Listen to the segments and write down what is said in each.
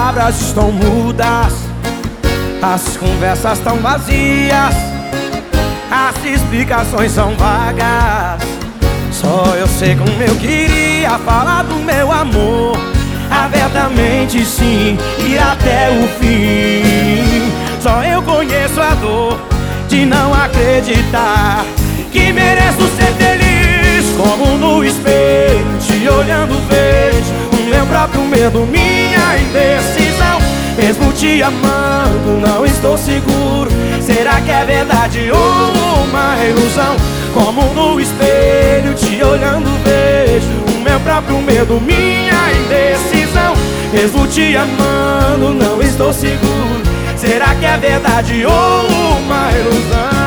palavras estão mudas, as conversas estão vazias, as explicações são vagas. Só eu sei como eu queria falar do meu amor, abertamente sim, e até o fim. Só eu conheço a dor de não acreditar que mereço ser feliz. Como no espelho, te olhando vejo o meu próprio medo, minha indecisão. Mesmo te amando, não estou seguro. Será que é verdade ou uma ilusão? Como no espelho, te olhando vejo o meu próprio medo, minha indecisão. Mesmo te amando, não estou seguro. Será que é verdade ou uma ilusão?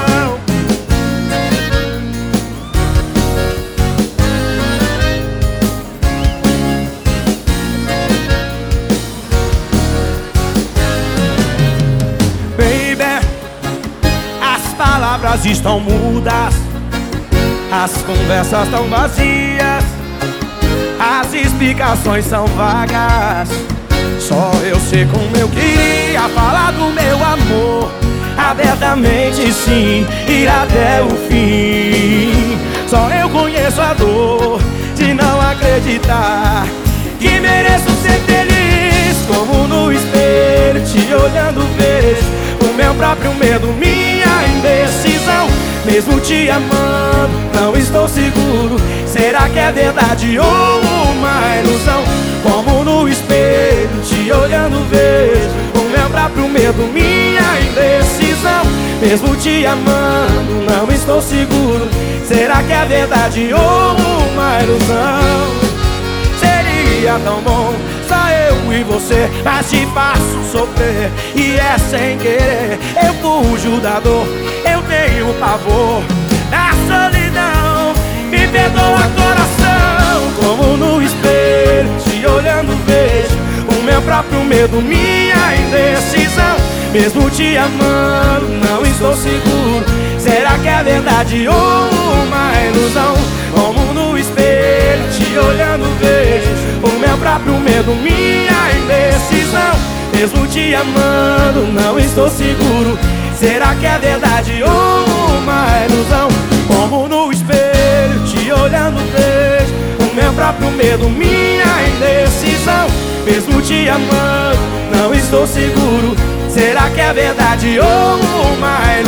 As palavras estão mudas, as conversas estão vazias, as explicações são vagas. Só eu sei como eu queria falar do meu amor, abertamente sim, ir até o fim. Só eu conheço a dor de não acreditar que mereço ser feliz. Como no espelho, te olhando vejo o meu próprio medo, minha indecisão. Mesmo te amando, não estou seguro. Será que é verdade ou uma ilusão? Como no espelho, te olhando vejo o meu próprio medo, minha indecisão. Mesmo te amando, não estou seguro. Será que é verdade ou uma ilusão? Seria tão bom só eu e você, mas te faço sofrer e é sem querer. Eu fujo da dor, eu tenho pavor da solidão. Me perdoa, coração. Como no espelho, te olhando vejo o meu próprio medo, minha indecisão. Mesmo te amando, não estou seguro. Será que é verdade ou uma ilusão? Como no espelho, te olhando vejo o meu próprio medo, minha indecisão. Mesmo te amando, não estou seguro. Será que é verdade ou uma ilusão? Como no espelho, te olhando vejo o meu próprio medo, minha indecisão. Mesmo te amando, não estou seguro. Será que é verdade ou uma ilusão?